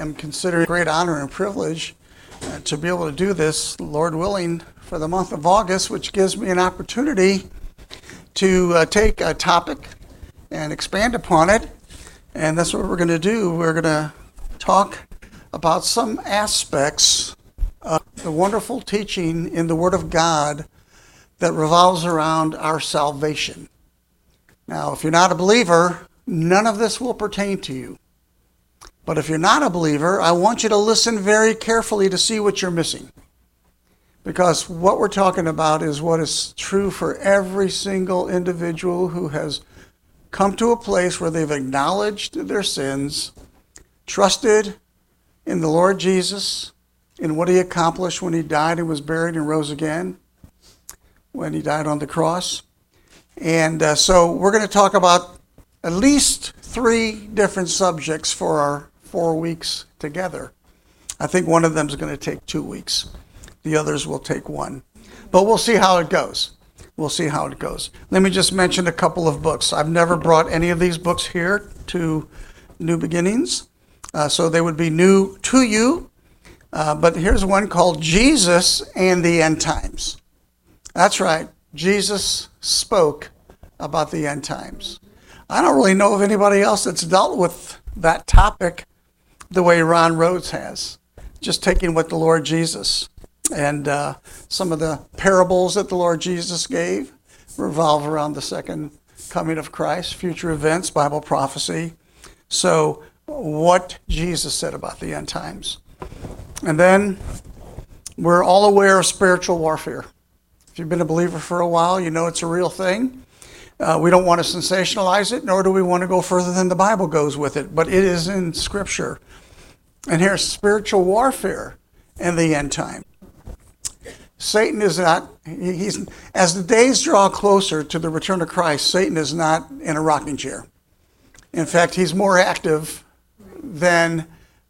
am considering a great honor and privilege to be able to do this, Lord willing, for the month of August, which gives me an opportunity to take a topic and expand upon it. And that's what we're going to do. We're going to talk about some aspects of the wonderful teaching in the Word of God that revolves around our salvation. Now, if you're not a believer, none of this will pertain to you. But if you're not a believer, I want you to listen very carefully to see what you're missing. Because what we're talking about is what is true for every single individual who has come to a place where they've acknowledged their sins, trusted in the Lord Jesus, in what he accomplished when he died and was buried and rose again, when he died on the cross. And so we're going to talk about at least 3 different subjects for our 4 weeks together. I think one of them is going to take 2 weeks. The others will take 1. But we'll see how it goes. We'll see how it goes. Let me just mention a couple of books. I've never brought any of these books here to New Beginnings, so they would be new to you. But here's one called Jesus and the End Times. That's right. Jesus spoke about the end times. I don't really know of anybody else that's dealt with that topic the way Ron Rhodes has. Just taking what the Lord Jesus and some of the parables that the Lord Jesus gave revolve around the second coming of Christ, future events, Bible prophecy. So what Jesus said about the end times. And then we're all aware of spiritual warfare. If you've been a believer for a while, you know it's a real thing. We don't want to sensationalize it, nor do we want to go further than the Bible goes with it, but it is in Scripture. And here's spiritual warfare in the end time. Satan is not, as the days draw closer to the return of Christ, Satan is not in a rocking chair. In fact, he's more active than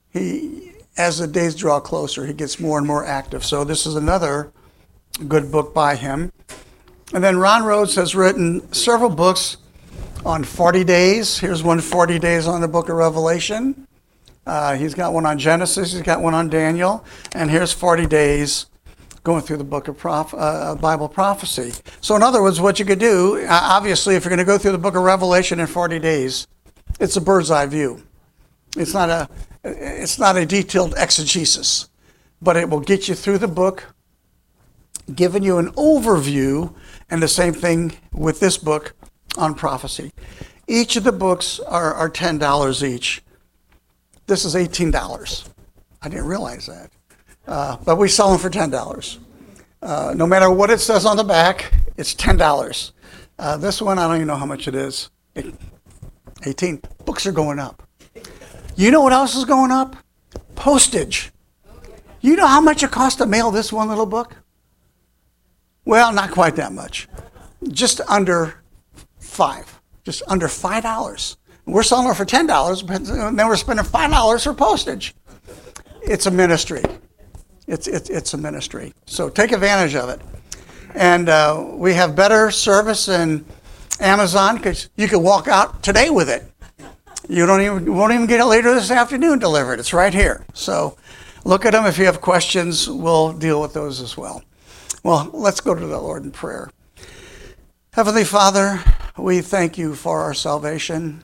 as the days draw closer, he gets more and more active. So this is another good book by him. And then Ron Rhodes has written several books on 40 days. Here's one, 40 days on the book of Revelation. He's got one on Genesis. He's got one on Daniel. And here's 40 days going through the book of Bible prophecy. So in other words, what you could do, obviously, if you're going to go through the book of Revelation in 40 days, it's a bird's eye view. It's not a detailed exegesis, but it will get you through the book, giving you an overview, and the same thing with this book on prophecy. Each of the books are $10 each. This is $18. I didn't realize that. But we sell them for $10. No matter what it says on the back, it's $10. This one, I don't even know how much it is. 18. Books are going up. You know what else is going up? Postage. You know how much it costs to mail this one little book? Well, not quite that much. Just under $5. Just under $5. We're selling it for $10, but then we're spending $5 for postage. It's a ministry. It's a ministry. So take advantage of it. And we have better service in Amazon because you can walk out today with it. You won't even get it later this afternoon delivered. It's right here. So look at them. If you have questions, we'll deal with those as well. Well, let's go to the Lord in prayer. Heavenly Father, we thank you for our salvation.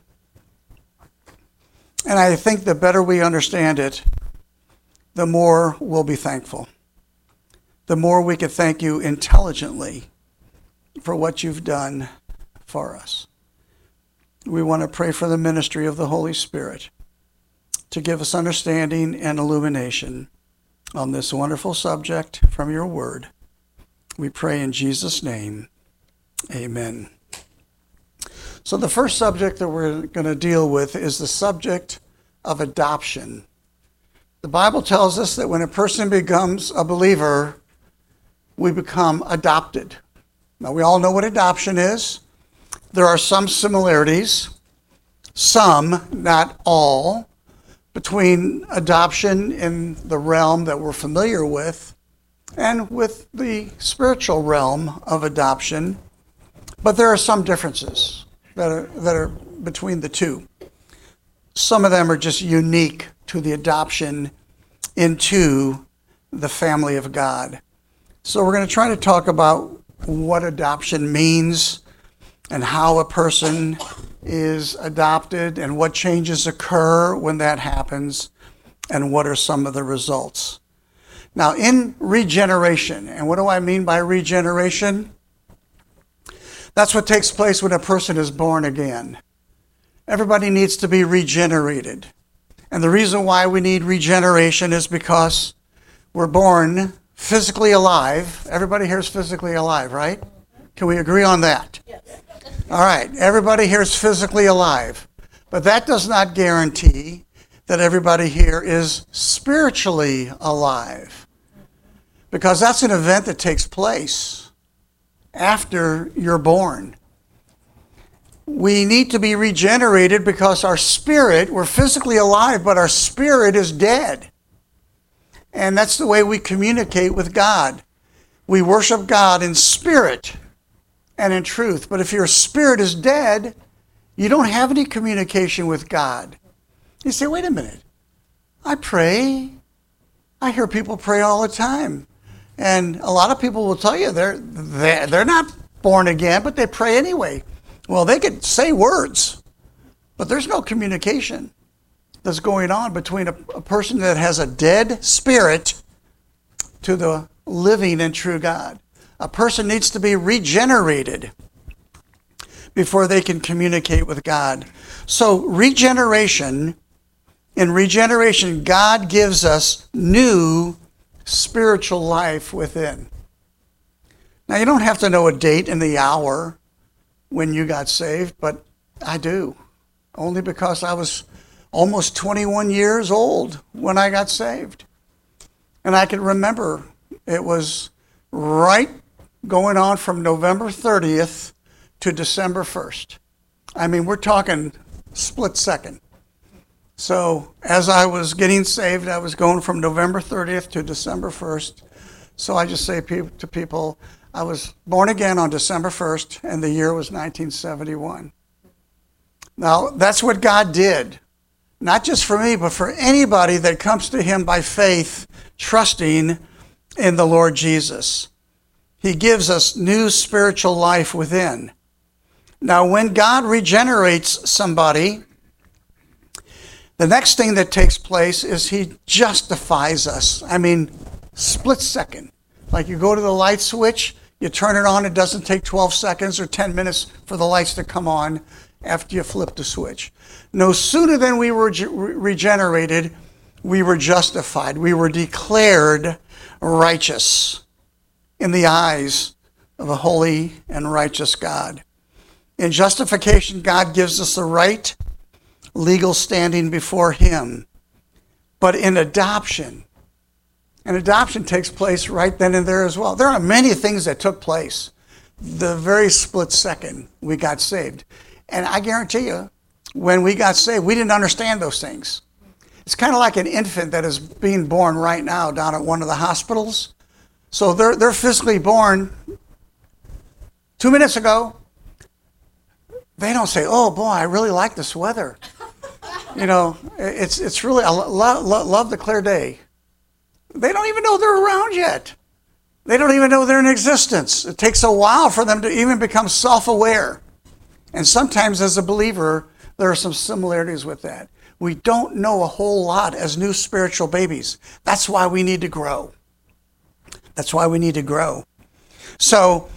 And I think the better we understand it, the more we'll be thankful. The more we can thank you intelligently for what you've done for us. We want to pray for the ministry of the Holy Spirit to give us understanding and illumination on this wonderful subject from your word. We pray in Jesus' name, amen. So the first subject that we're going to deal with is the subject of adoption. The Bible tells us that when a person becomes a believer, we become adopted. Now, we all know what adoption is. There are some similarities, some, not all, between adoption in the realm that we're familiar with and with the spiritual realm of adoption. But there are some differences that are between the two. Some of them are just unique to the adoption into the family of God. So we're going to try to talk about what adoption means and how a person is adopted and what changes occur when that happens and what are some of the results. Now, in regeneration, and what do I mean by regeneration? That's what takes place when a person is born again. Everybody needs to be regenerated. And the reason why we need regeneration is because we're born physically alive. Everybody here is physically alive, right? Can we agree on that? Yes. All right. Everybody here is physically alive. But that does not guarantee that everybody here is spiritually alive. Because that's an event that takes place after you're born. We need to be regenerated because our spirit, we're physically alive, but our spirit is dead. And that's the way we communicate with God. We worship God in spirit and in truth. But if your spirit is dead, you don't have any communication with God. You say, wait a minute. I pray. I hear people pray all the time. And a lot of people will tell you they're not born again, but they pray anyway. Well, they could say words, but there's no communication that's going on between a person that has a dead spirit to the living and true God. A person needs to be regenerated before they can communicate with God. So in regeneration, God gives us new spiritual life within. Now, you don't have to know a date and the hour when you got saved, but I do. Only because I was almost 21 years old when I got saved. And I can remember it was right going on from November 30th to December 1st. I mean, we're talking split second. So as I was getting saved, I was going from November 30th to December 1st. So I just say to people, I was born again on December 1st, and the year was 1971. Now, that's what God did. Not just for me, but for anybody that comes to him by faith, trusting in the Lord Jesus. He gives us new spiritual life within. Now, when God regenerates somebody, the next thing that takes place is he justifies us. I mean, split second. Like you go to the light switch, you turn it on, it doesn't take 12 seconds or 10 minutes for the lights to come on after you flip the switch. No sooner than we were regenerated, we were justified. We were declared righteous in the eyes of a holy and righteous God. In justification, God gives us the right legal standing before him. But in adoption, and adoption takes place right then and there as well. There are many things that took place the very split second we got saved. And I guarantee you, when we got saved, we didn't understand those things. It's kind of like an infant that is being born right now down at one of the hospitals. So they're physically born 2 minutes ago. They don't say, oh boy, I really like this weather. You know, it's really, I love the clear day. They don't even know they're around yet. They don't even know they're in existence. It takes a while for them to even become self-aware. And sometimes as a believer, there are some similarities with that. We don't know a whole lot as new spiritual babies. That's why we need to grow. That's why we need to grow. So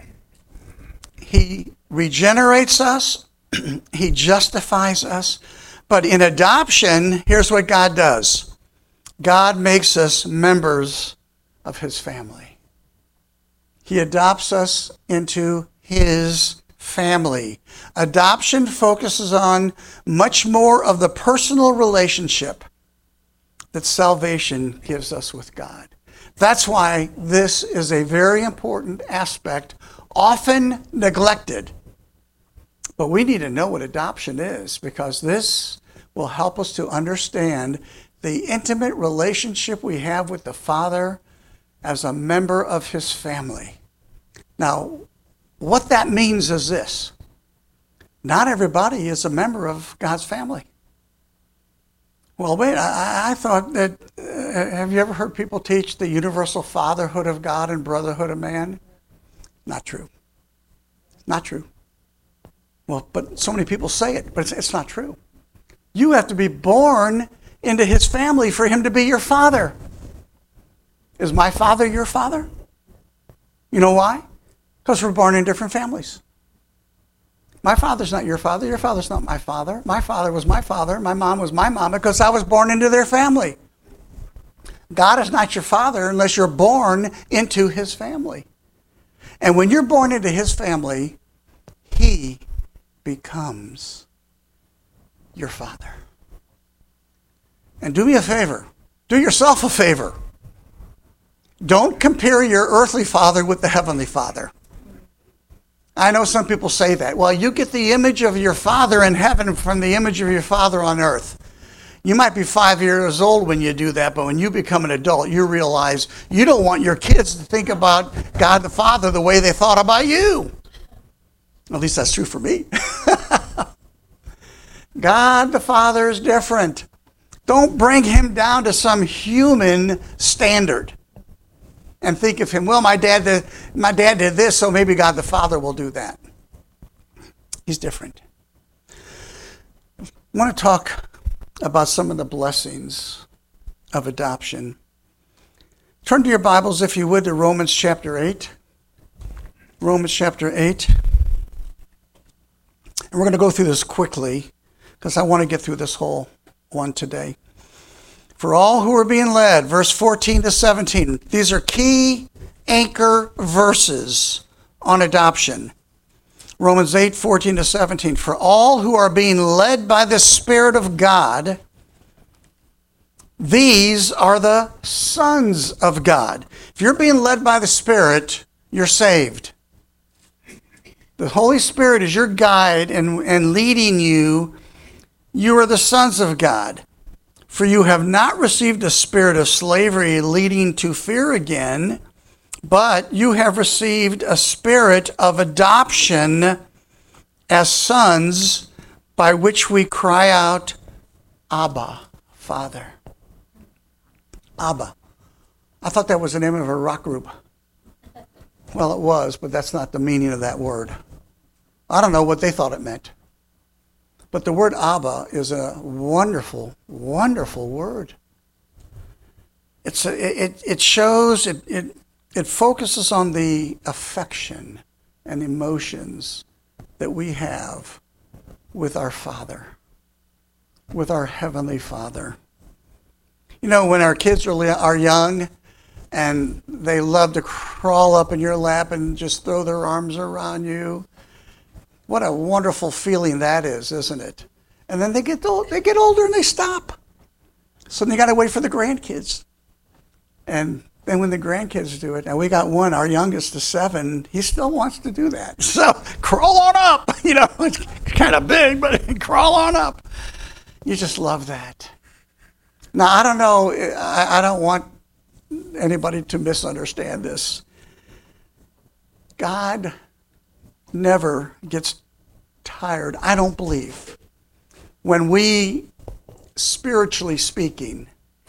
he regenerates us. He justifies us. But in adoption, here's what God does. God makes us members of his family. He adopts us into his family. Adoption focuses on much more of the personal relationship that salvation gives us with God. That's why this is a very important aspect, often neglected. But we need to know what adoption is, because this will help us to understand the intimate relationship we have with the Father as a member of his family. Now, what that means is this. Not everybody is a member of God's family. Well, wait, I thought that, have you ever heard people teach the universal fatherhood of God and brotherhood of man? Not true. Not true. Well, but so many people say it, but it's not true. You have to be born into his family for him to be your father. Is my father your father? You know why? Because we're born in different families. My father's not your father. Your father's not my father. My father was my father. My mom was my mom because I was born into their family. God is not your father unless you're born into his family. And when you're born into his family, he becomes your father. And do me a favor. Do yourself a favor. Don't compare your earthly father with the heavenly father. I know some people say that. Well, you get the image of your father in heaven from the image of your father on earth. You might be 5 years old when you do that, but when you become an adult, you realize you don't want your kids to think about God the Father the way they thought about you. At least that's true for me. God the Father is different. Don't bring him down to some human standard and think of him, well, my dad did this, so maybe God the Father will do that. He's different. I want to talk about some of the blessings of adoption. Turn to your Bibles, if you would, to Romans chapter 8. Romans chapter 8. And we're going to go through this quickly because I want to get through this whole one today. For all who are being led, verse 14 to 17. These are key anchor verses on adoption. Romans 8, 14 to 17. For all who are being led by the Spirit of God, these are the sons of God. If you're being led by the Spirit, you're saved. The Holy Spirit is your guide and leading you. You are the sons of God. For you have not received a spirit of slavery leading to fear again, but you have received a spirit of adoption as sons, by which we cry out, Abba, Father. Abba. I thought that was the name of a rock group. Well, it was, but that's not the meaning of that word. I don't know what they thought it meant. But the word Abba is a wonderful, wonderful word. It focuses on the affection and emotions that we have with our Father, with our Heavenly Father. You know, when our kids are young and they love to crawl up in your lap and just throw their arms around you, what a wonderful feeling that is, isn't it? And then they get older and they stop. So then you got to wait for the grandkids. And then when the grandkids do it, now we got one, our youngest is 7, he still wants to do that. So crawl on up. You know, it's kind of big, but crawl on up. You just love that. Now, I don't know, I don't want anybody to misunderstand this. God never gets tired, I don't believe, when we, spiritually speaking,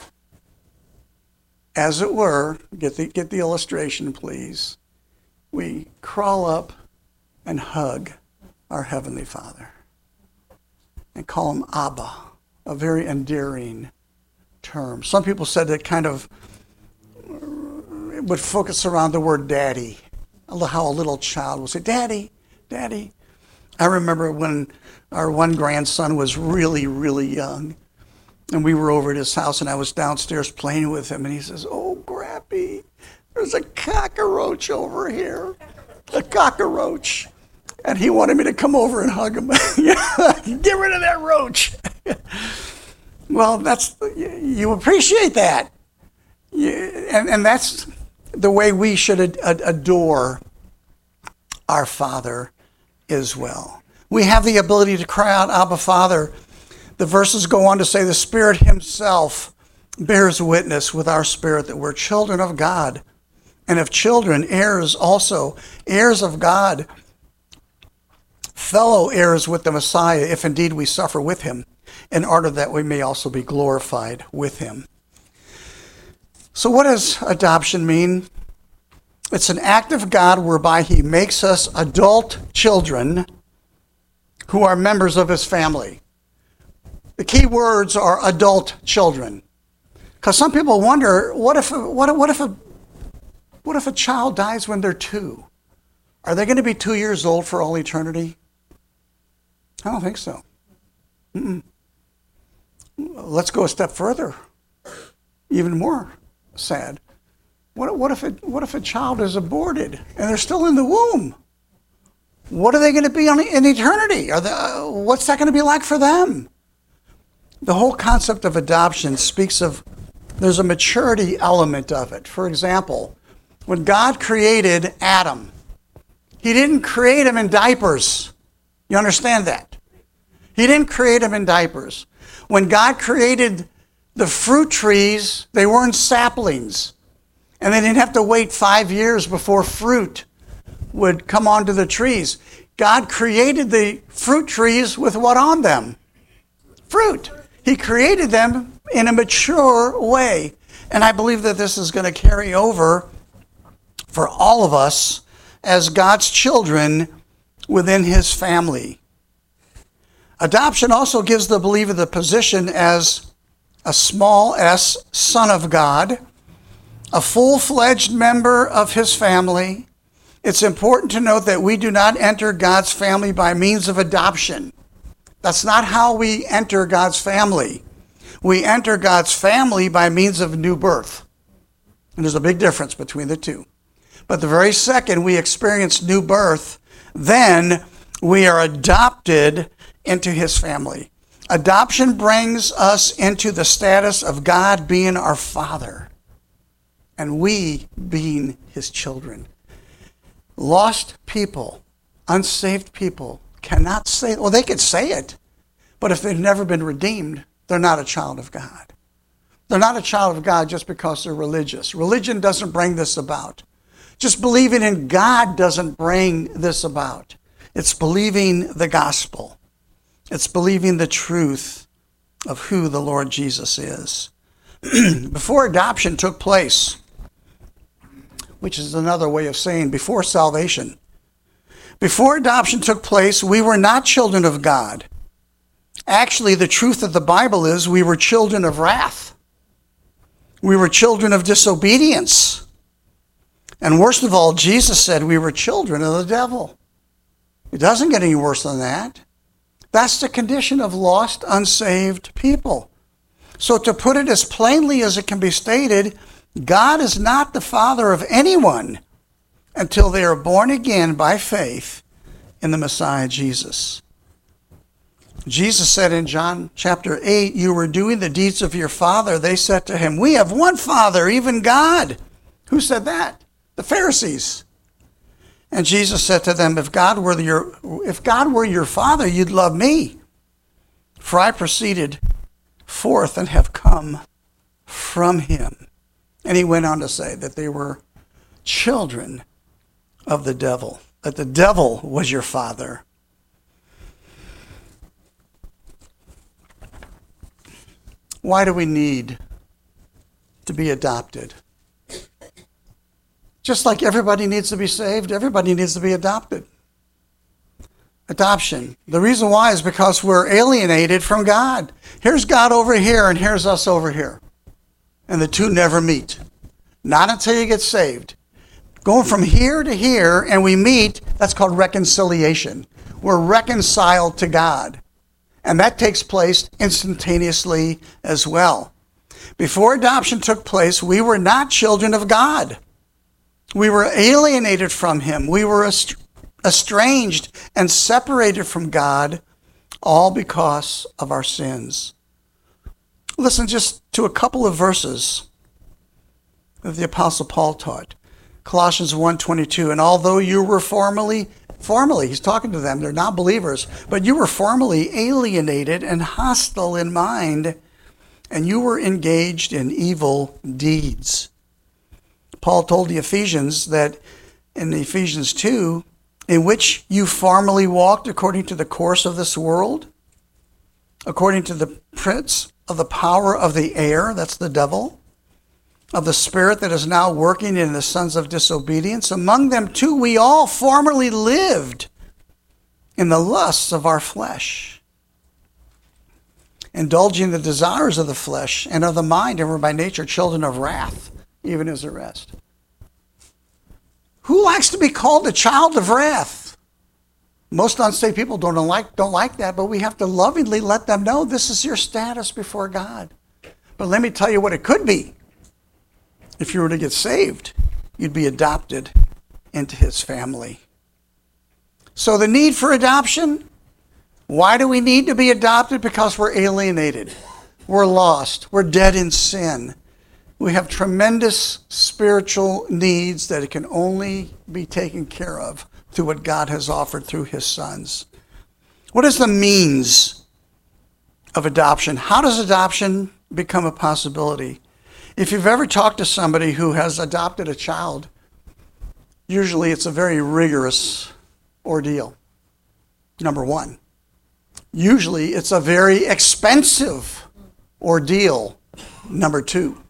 as it were, get the illustration, please, we crawl up and hug our Heavenly Father and call him Abba, a very endearing term. Some people said it kind of would focus around the word daddy. How a little child will say, Daddy, Daddy. I remember when our one grandson was really, really young, and we were over at his house, and I was downstairs playing with him, and he says, oh, Grappy, there's a cockroach over here, a cockroach. And he wanted me to come over and hug him. Get rid of that roach. Well, you appreciate that. And that's the way we should adore our Father as well. We have the ability to cry out, Abba, Father. The verses go on to say the Spirit himself bears witness with our spirit that we're children of God. And if children, heirs also, heirs of God, fellow heirs with the Messiah, if indeed we suffer with him, in order that we may also be glorified with him. So what does adoption mean? It's an act of God whereby he makes us adult children who are members of his family. The key words are adult children. Because some people wonder, what if a child dies when they're 2? Are they going to be 2 years old for all eternity? I don't think so. Let's go a step further. Even more sad. What if a child is aborted and they're still in the womb? What are they going to be in eternity? What's that going to be like for them? The whole concept of adoption speaks of, there's a maturity element of it. For example, when God created Adam, he didn't create him in diapers. You understand that? He didn't create him in diapers. When God created the fruit trees, they weren't saplings. And they didn't have to wait 5 years before fruit would come onto the trees. God created the fruit trees with what on them? Fruit. He created them in a mature way. And I believe that this is going to carry over for all of us as God's children within his family. Adoption also gives the believer the position as a small s son of God, a full-fledged member of his family. It's important to note that we do not enter God's family by means of adoption. That's not how we enter God's family. We enter God's family by means of new birth. And there's a big difference between the two. But the very second we experience new birth, then we are adopted into his family. Adoption brings us into the status of God being our Father and we being his children. Lost people, unsaved people cannot say, well, they could say it, but if they've never been redeemed, they're not a child of God. They're not a child of God just because they're religious. Religion doesn't bring this about. Just believing in God doesn't bring this about. It's believing the gospel. It's believing the truth of who the Lord Jesus is. Before adoption took place, which is another way of saying before salvation, before adoption took place, we were not children of God. Actually, the truth of the Bible is we were children of wrath. We were children of disobedience. And worst of all, Jesus said we were children of the devil. It doesn't get any worse than that. That's the condition of lost, unsaved people. So to put it as plainly as it can be stated, God is not the Father of anyone until they are born again by faith in the Messiah Jesus. Jesus said in John chapter 8, you were doing the deeds of your father. They said to him, we have one Father, even God. Who said that? The Pharisees. And Jesus said to them, if God were your Father, you'd love me. For I proceeded forth and have come from him. And he went on to say that they were children of the devil, that the devil was your father. Why do we need to be adopted? Just like everybody needs to be saved, everybody needs to be adopted. Adoption. The reason why is because we're alienated from God. Here's God over here and here's us over here. And the two never meet. Not until you get saved. Going from here to here and we meet, that's called reconciliation. We're reconciled to God. And that takes place instantaneously as well. Before adoption took place, we were not children of God. We were alienated from him. We were estranged and separated from God, all because of our sins. Listen just to a couple of verses that the Apostle Paul taught. Colossians 1:22, and although you were formerly, he's talking to them, they're not believers, but you were formerly alienated and hostile in mind, and you were engaged in evil deeds. Paul told the Ephesians that in Ephesians 2, in which you formerly walked according to the course of this world, according to the prince of the power of the air, that's the devil, of the spirit that is now working in the sons of disobedience. Among them too we all formerly lived in the lusts of our flesh, indulging the desires of the flesh and of the mind, and were by nature children of wrath, even as the rest. Who likes to be called a child of wrath? Most unsaved people don't like that, but we have to lovingly let them know this is your status before God. But let me tell you what it could be. If you were to get saved, you'd be adopted into his family. So the need for adoption, why do we need to be adopted? Because we're alienated. We're lost. We're dead in sin. We have tremendous spiritual needs that can only be taken care of through what God has offered through his sons. What is the means of adoption? How does adoption become a possibility? If you've ever talked to somebody who has adopted a child, usually it's a very rigorous ordeal, number one. Usually it's a very expensive ordeal, number two.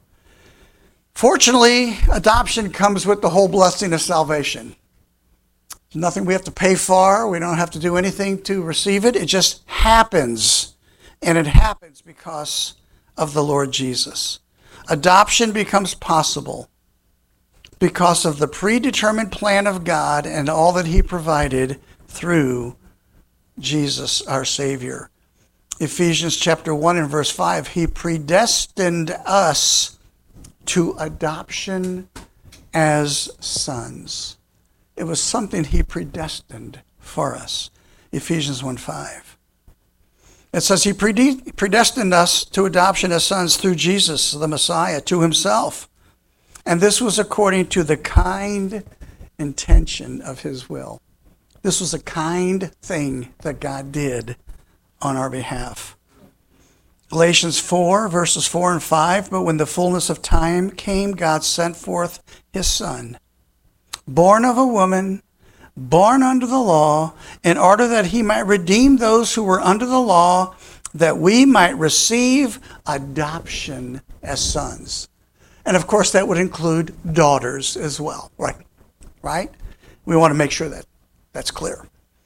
Fortunately, adoption comes with the whole blessing of salvation. There's nothing we have to pay for. We don't have to do anything to receive it. It just happens. And it happens because of the Lord Jesus. Adoption becomes possible because of the predetermined plan of God and all that he provided through Jesus, our Savior. Ephesians chapter 1 and verse 5, he predestined us to adoption as sons. It was something he predestined for us. Ephesians 1:5. It says he predestined us to adoption as sons through Jesus, the Messiah, to himself. And this was according to the kind intention of his will. This was a kind thing that God did on our behalf. Galatians 4, verses 4 and 5, but when the fullness of time came, God sent forth his Son, born of a woman, born under the law, in order that he might redeem those who were under the law, that we might receive adoption as sons. And of course, that would include daughters as well, right? We want to make sure that that's clear.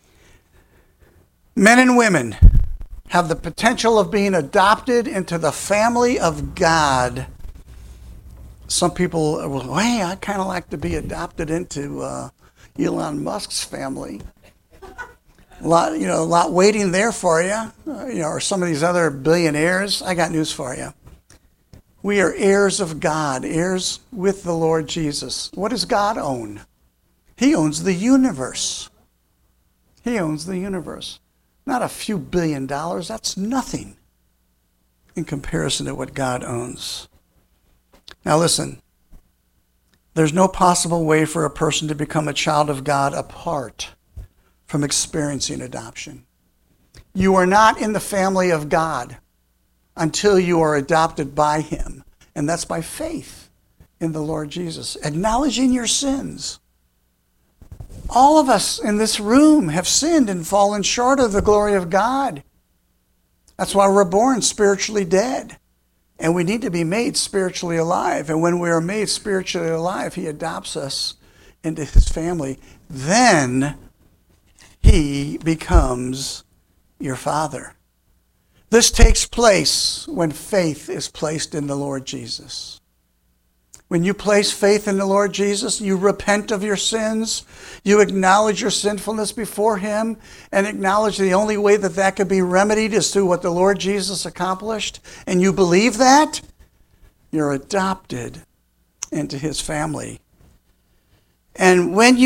Men and women have the potential of being adopted into the family of God. Some people will, hey, I'd kind of like to be adopted into Elon Musk's family. A lot waiting there for you, or some of these other billionaires. I got news for you. We are heirs of God, heirs with the Lord Jesus. What does God own? He owns the universe. He owns the universe. Not a few $1 billion. That's nothing in comparison to what God owns. Now listen, there's no possible way for a person to become a child of God apart from experiencing adoption. You are not in the family of God until you are adopted by him. And that's by faith in the Lord Jesus, acknowledging your sins. All of us in this room have sinned and fallen short of the glory of God. That's why we're born spiritually dead. And we need to be made spiritually alive. And when we are made spiritually alive, he adopts us into his family. Then he becomes your father. This takes place when faith is placed in the Lord Jesus. When you place faith in the Lord Jesus, you repent of your sins, you acknowledge your sinfulness before him, and acknowledge the only way that that could be remedied is through what the Lord Jesus accomplished, and you believe that, you're adopted into his family. And when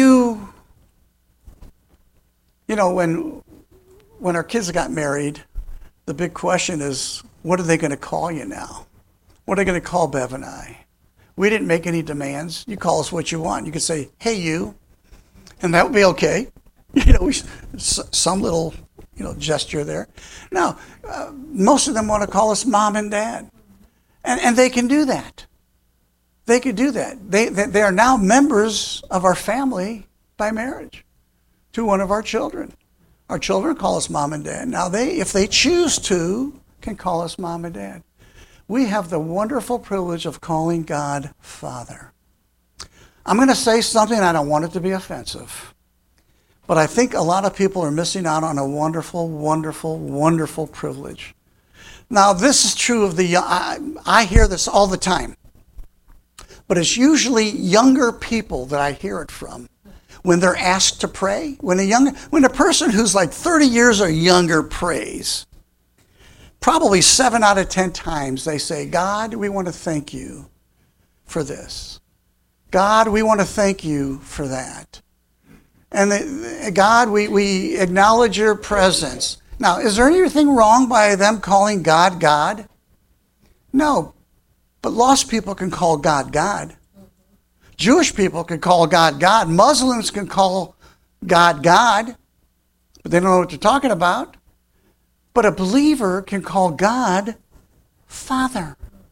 when our kids got married, the big question is, what are they going to call you now? What are they going to call Bev and I? We didn't make any demands. You call us what you want. You could say, hey, you, and that would be okay. Some little, gesture there. No, most of them want to call us mom and dad. And they can do that. They could do that. They are now members of our family by marriage to one of our children. Our children call us mom and dad. Now, if they choose to, can call us mom and dad. We have the wonderful privilege of calling God Father. I'm going to say something, I don't want it to be offensive, but I think a lot of people are missing out on a wonderful, wonderful, wonderful privilege. Now, this is true of the young. I hear this all the time, but it's usually younger people that I hear it from when they're asked to pray. When a person who's like 30 years or younger prays, probably 7 out of 10 times they say, God, we want to thank you for this. God, we want to thank you for that. And God, we acknowledge your presence. Now, is there anything wrong by them calling God, God? No, but lost people can call God, God. Jewish people can call God, God. Muslims can call God, God, but they don't know what they're talking about. But a believer can call God, Father.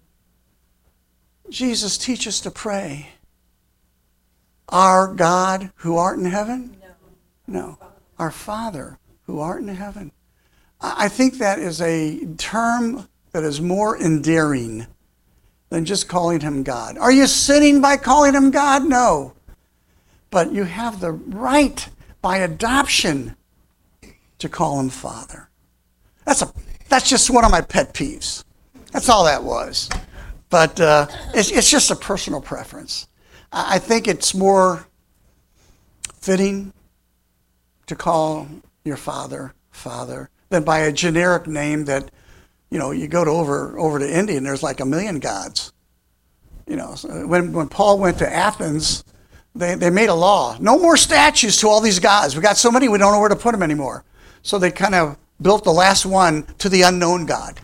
Jesus, teach us to pray. Our God who art in heaven? No. Our Father who art in heaven. I think that is a term that is more endearing than just calling him God. Are you sinning by calling him God? No. But you have the right by adoption to call him Father. That's just one of my pet peeves. That's all that was. But it's just a personal preference. I think it's more fitting to call your father, Father, than by a generic name that, you go over to India and there's like 1 million gods. So when Paul went to Athens, they made a law. No more statues to all these gods. We got so many we don't know where to put them anymore. So they kind of built the last one to the unknown God.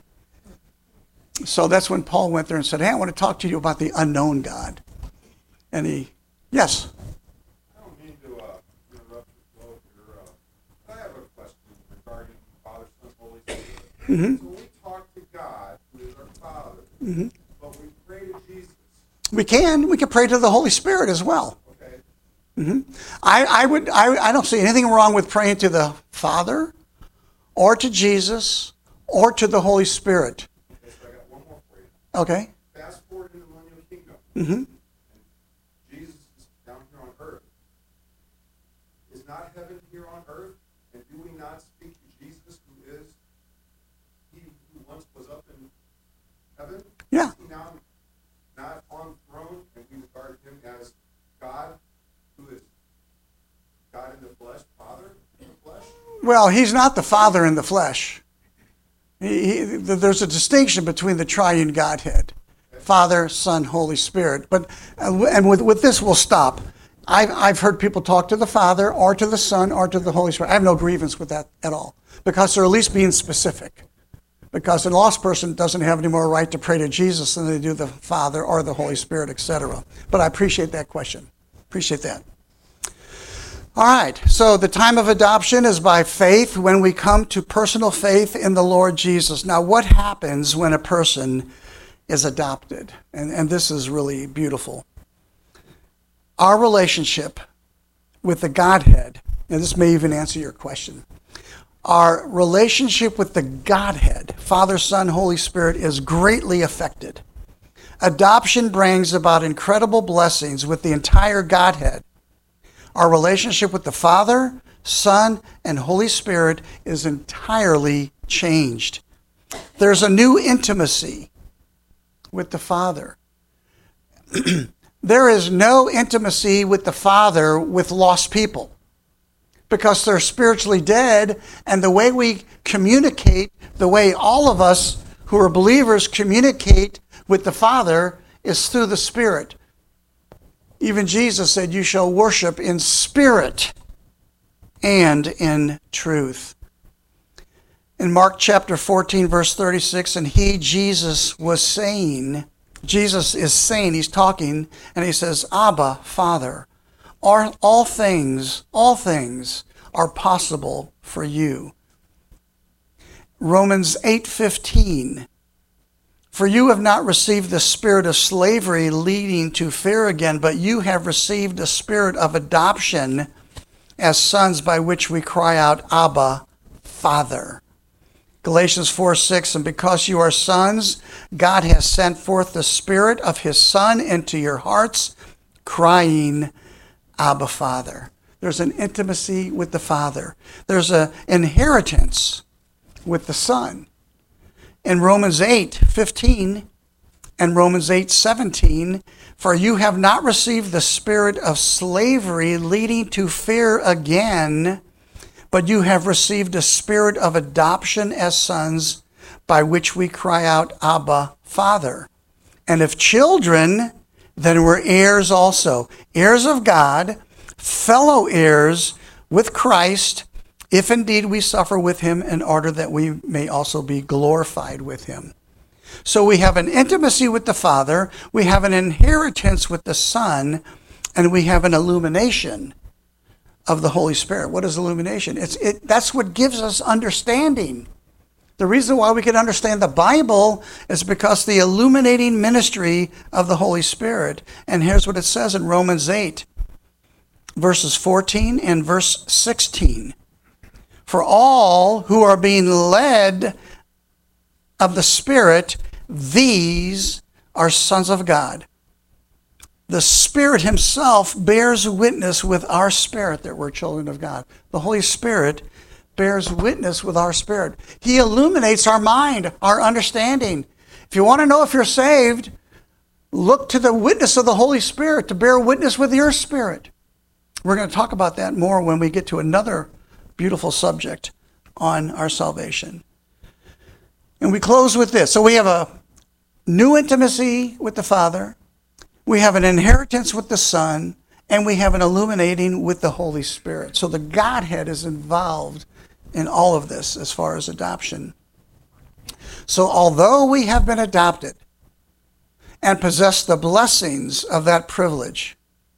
So that's when Paul went there and said, hey, I want to talk to you about the unknown God. And yes? I don't mean to interrupt your flow here. I have a question regarding Father, Son, Holy Spirit. Mm-hmm. So we talk to God, who is our Father, but we pray to Jesus. We can pray to the Holy Spirit as well. Okay. Mm-hmm. I don't see anything wrong with praying to the Father or to Jesus or to the Holy Spirit. Okay, so I got one more for you. Okay. Fast forward in the millennial kingdom. Mm-hmm. Jesus is down here on earth. Is not heaven here on earth? And do we not speak to Jesus, who is he who once was up in heaven? Yeah. Is he now not on throne, and we regard him as God, who is God in the flesh, Father in the flesh? Well, he's not the Father in the flesh. There's a distinction between the triune Godhead. Father, Son, Holy Spirit. But and with this, we'll stop. I've heard people talk to the Father or to the Son or to the Holy Spirit. I have no grievance with that at all, because they're at least being specific. Because a lost person doesn't have any more right to pray to Jesus than they do the Father or the Holy Spirit, etc. But I appreciate that question. Appreciate that. All right, so the time of adoption is by faith, when we come to personal faith in the Lord Jesus. Now, what happens when a person is adopted? And this is really beautiful. Our relationship with the Godhead, and this may even answer your question, our relationship with the Godhead, Father, Son, Holy Spirit, is greatly affected. Adoption brings about incredible blessings with the entire Godhead. Our relationship with the Father, Son, and Holy Spirit is entirely changed. There's a new intimacy with the Father. There is no intimacy with the Father with lost people, because they're spiritually dead, and the way we communicate, the way all of us who are believers communicate with the Father, is through the Spirit. Even Jesus said, you shall worship in spirit and in truth. In Mark chapter 14, verse 36, and he, Jesus, was saying, Jesus is saying, he's talking, and he says, Abba, Father, all things are possible for you. Romans 8:15, for you have not received the spirit of slavery leading to fear again, but you have received a spirit of adoption as sons, by which we cry out, Abba, Father. Galatians 4:6, and because you are sons, God has sent forth the Spirit of his Son into your hearts, crying, Abba, Father. There's an intimacy with the Father. There's an inheritance with the Son. In Romans 8:15 and Romans 8:17, for you have not received the spirit of slavery leading to fear again, but you have received a spirit of adoption as sons, by which we cry out, Abba, Father. And if children, then we're heirs also, heirs of God, fellow heirs with Christ, if indeed we suffer with him, in order that we may also be glorified with him. So we have an intimacy with the Father, we have an inheritance with the Son, and we have an illumination of the Holy Spirit. What is illumination? That's what gives us understanding. The reason why we can understand the Bible is because the illuminating ministry of the Holy Spirit. And here's what it says in Romans 8, verses 14 and verse 16. For all who are being led of the Spirit, these are sons of God. The Spirit himself bears witness with our spirit that we're children of God. The Holy Spirit bears witness with our spirit. He illuminates our mind, our understanding. If you want to know if you're saved, look to the witness of the Holy Spirit to bear witness with your spirit. We're going to talk about that more when we get to another beautiful subject on our salvation. And we close with this. So we have a new intimacy with the Father. We have an inheritance with the Son, and we have an illuminating with the Holy Spirit. So the Godhead is involved in all of this as far as adoption. So although we have been adopted and possess the blessings of that privilege,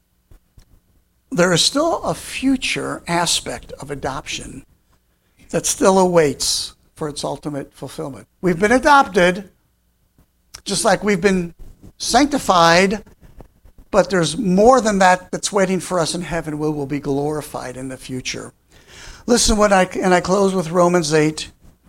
there is still a future aspect of adoption that still awaits for its ultimate fulfillment. We've been adopted, just like we've been sanctified, but there's more than that that's waiting for us in heaven. We will be glorified in the future. Listen, I close with Romans 8,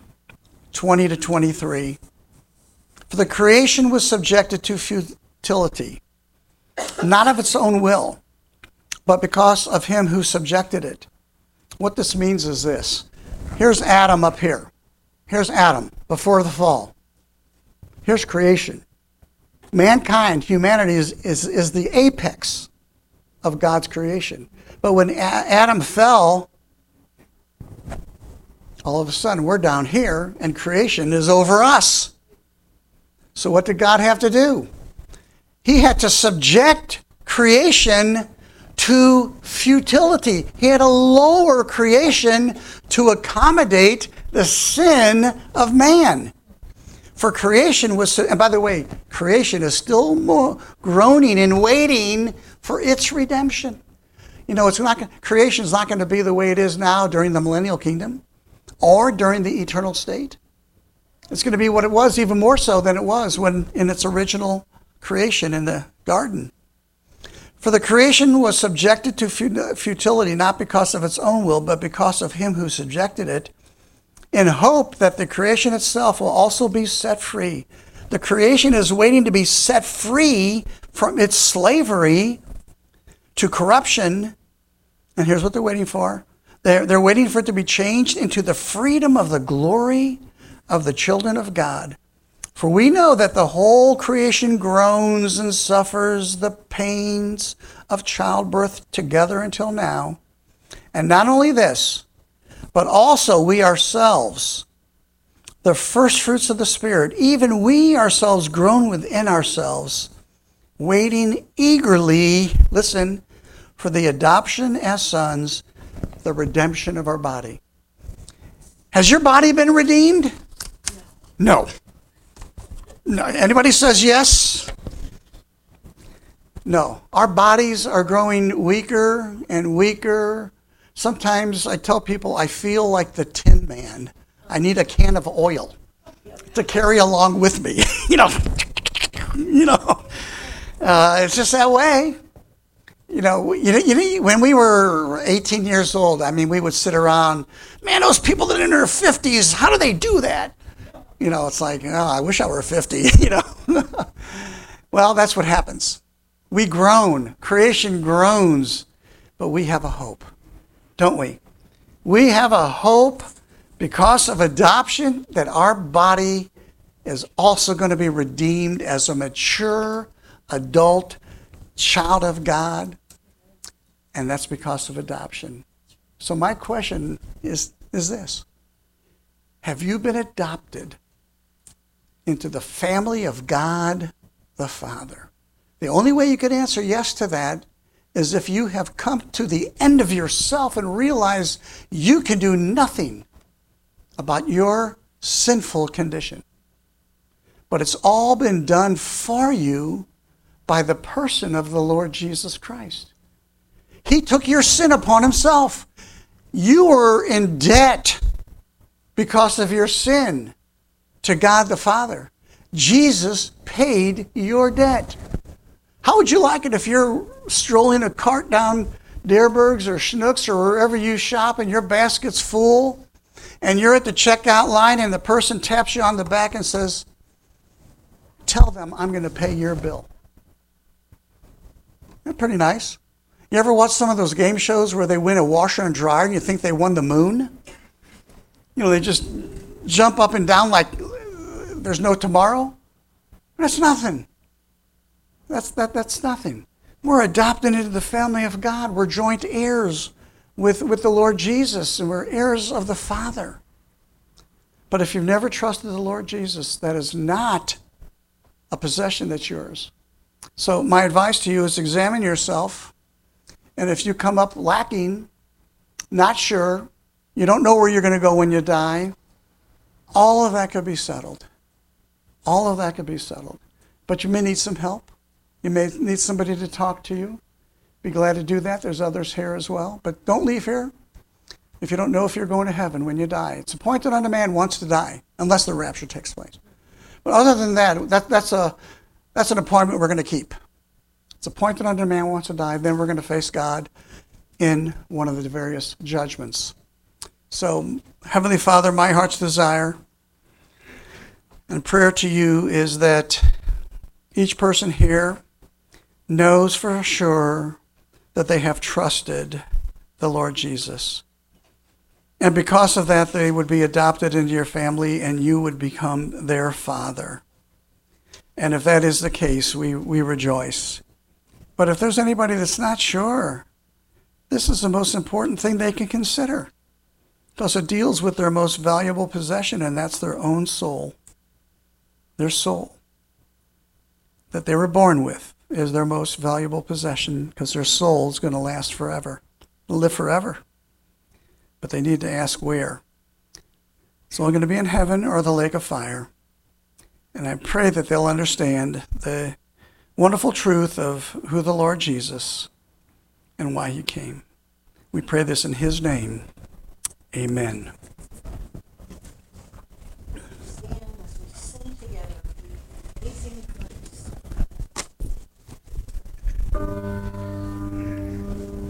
20 to 23. For the creation was subjected to futility, not of its own will, but because of him who subjected it. What this means is this. Here's Adam up here. Here's Adam before the fall. Here's creation. Mankind, humanity, is the apex of God's creation. But when Adam fell, all of a sudden we're down here and creation is over us. So what did God have to do? He had to subject creation to futility. He had to lower creation to accommodate the sin of man. For creation was, and by the way, creation is still more groaning and waiting for its redemption. You know, creation is not going to be the way it is now during the millennial kingdom or during the eternal state. It's going to be what it was, even more so than it was when in its original creation in the garden. For the creation was subjected to futility, not because of its own will, but because of him who subjected it, in hope that the creation itself will also be set free. The creation is waiting to be set free from its slavery to corruption. And here's what they're waiting for. They're waiting for it to be changed into the freedom of the glory of the children of God. For we know that the whole creation groans and suffers the pains of childbirth together until now. And not only this, but also we ourselves, the first fruits of the Spirit, even we ourselves groan within ourselves, waiting eagerly, listen, for the adoption as sons, the redemption of our body. Has your body been redeemed? No. No. Anybody says yes? No. Our bodies are growing weaker and weaker. Sometimes I tell people I feel like the Tin Man. I need a can of oil to carry along with me. It's just that way. When we were 18 years old, I mean, we would sit around, man, those people that are in their 50s, how do they do that? It's like, oh, I wish I were 50, Well, that's what happens. We groan. Creation groans, but we have a hope, don't we? We have a hope because of adoption that our body is also going to be redeemed as a mature adult child of God, and that's because of adoption. So my question is this: have you been adopted into the family of God the Father? The only way you could answer yes to that is if you have come to the end of yourself and realize you can do nothing about your sinful condition. But it's all been done for you by the person of the Lord Jesus Christ. He took your sin upon himself. You were in debt because of your sin to God the Father. Jesus paid your debt. How would you like it if you're strolling a cart down Deerbergs or Schnucks or wherever you shop and your basket's full and you're at the checkout line and the person taps you on the back and says, tell them I'm going to pay your bill. That's pretty nice. You ever watch some of those game shows where they win a washer and dryer and you think they won the moon? They just jump up and down like there's no tomorrow. That's nothing. That's nothing. We're adopted into the family of God. We're joint heirs with the Lord Jesus, and we're heirs of the Father. But if you've never trusted the Lord Jesus, that is not a possession that's yours. So my advice to you is examine yourself, and if you come up lacking, not sure, you don't know where you're going to go when you die, all of that could be settled. All of that could be settled. But you may need some help. You may need somebody to talk to you. Be glad to do that. There's others here as well. But don't leave here if you don't know if you're going to heaven when you die. It's appointed unto man once to die, unless the rapture takes place. But other than that, that's an appointment we're going to keep. It's appointed unto man once to die. Then we're going to face God in one of the various judgments. So, Heavenly Father, my heart's desire and prayer to you is that each person here knows for sure that they have trusted the Lord Jesus. And because of that, they would be adopted into your family and you would become their father. And if that is the case, we rejoice. But if there's anybody that's not sure, this is the most important thing they can consider, because it deals with their most valuable possession, and that's their own soul. Their soul that they were born with is their most valuable possession, because their soul is going to last forever, live forever. But they need to ask where. It's only going to be in heaven or the lake of fire. And I pray that they'll understand the wonderful truth of who the Lord Jesus and why he came. We pray this in his name. Amen. Stand as we sing together. Facing